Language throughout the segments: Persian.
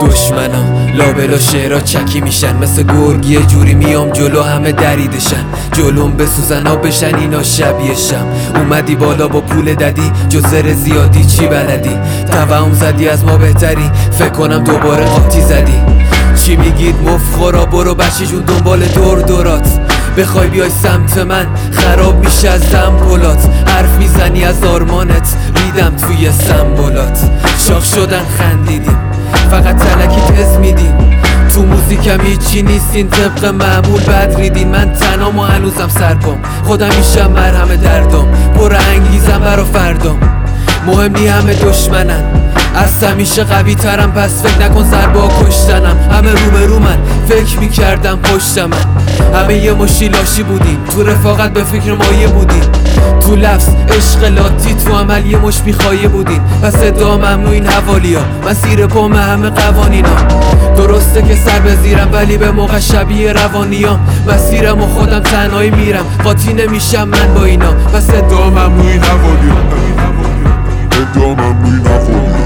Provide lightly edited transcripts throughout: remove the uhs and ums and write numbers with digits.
دشمنام لابلا شعرها چکی میشن، مثل گرگ یه جوری میام جلو همه دریدشن، جلوم بسوزن ها بشن اینا شبیهشم. اومدی بالا با پول ددی، جزر زیادی چی بلدی؟ توهم زدی از ما بهتری، فکر کنم دوباره قاطی زدی. چی میگید مفخورا؟ برو بچه جون دنبال دورات، بخوای بیای سمت من خراب میشه از زنبولات. حرف میزنی از آرمانت، ریدم توی سمبولات. شاخ شدن خندیدیم، فقط تلکی تز میدین، تو موزیکم هیچی نیستین، طبق معمول بد ریدین. من تنام و هنوزم سرپام، خودم میشم مرهم دردام، پر انگیزم برا فردام. مهم نی همه دشمنن، از همیشه قوی ترم، پس فکر نکن ضربا کشتنم. همه روبرو من فکر میکردم پشت من، همه یه مشی لاشی بودین، تو رفاقت به فکر مایه بودین، تو لفظ عشق لاتی، تو عمل یه مش بیخایه بودین. پس ادعا ممنوع این حوالی ها، مسیر پام همه قوانینا. درسته که سر بزیرم ولی به موقع شبیه روانیام، مسیرم و خودم تنهایی میرم، قاطی نمیشم من با اینا. پس ادعا ممنوع این حوالی ها، ادعا ممنوع این حوالی ها.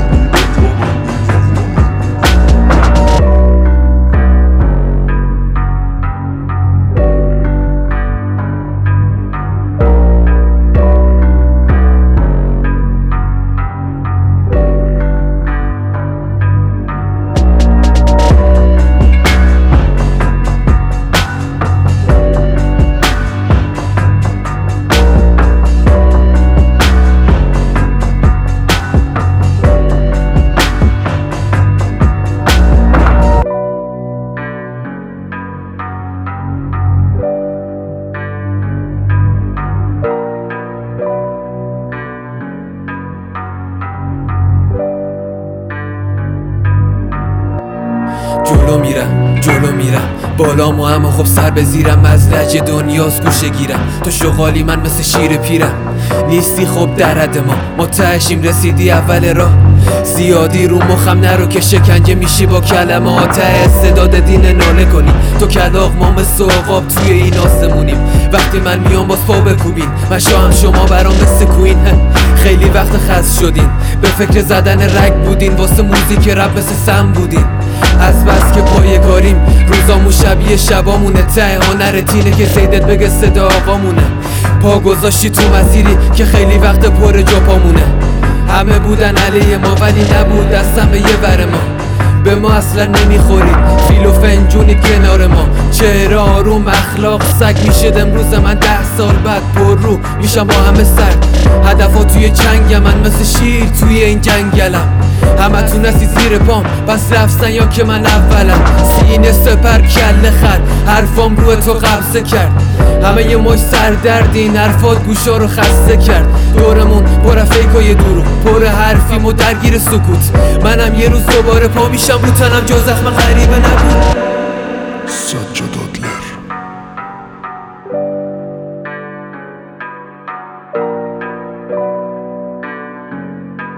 جلو میرم بالامو، اما خب سر بزیرم، از لج دنیاست گوشه گیرم. تو شغالی من مثل شیر پیرم، نیستی خب در حد ما تهشیم، رسیدی اول راه. زیادی رو مخم نرو که شکنجه میشی با کلمات، استعداد دین ناله کنی تو کلاغ، ما مثل عقاب توی این آسمونیم. وقتی من میام باز پا بکوبین، من شاهم شما برام مثل کوین. خیلی وقت خست شدین، به فکر زدن رگ بودین، واسه موزیک رپ مثل سم بودین. از بس که پای کاریم، روزامون شبیه شبامونه، ته هنرت اینه که زیدت بگه صدا آقامونه. پا گذاشتی تو مسیری که خیلی وقت پر جا پامونه. همه بودن علیه ما ولی نبود دستم به یه ور ما، به ما اصلا نمیخورید، فیل و فنجونید کنار ما. چهره آروم اخلاق سگ میشد امروز من، 10 سال بعد پر رو میشم با همه سر. هدفا توی چنگم، من مثل شیر توی این جنگلم، همه تو نسی زیر پام، پس رفتن یا که من اولم. سینه سپر کله خر، حرفام روی تو قبضه کرد، همه یه مش سردرد، این حرفات گوشا رو خسته کرد. دورمون پر فیکای دورو، پر حرفیم و درگیر سکوت. منم یه روز دوباره پا میشم رو تنم، جا زخم غریبه نبود. سجاد آدلر.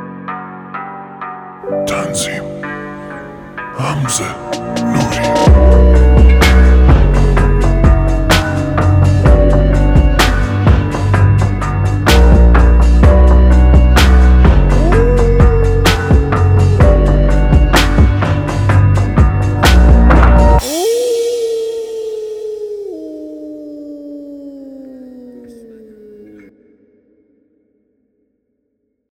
تنظیم حمزه نوری.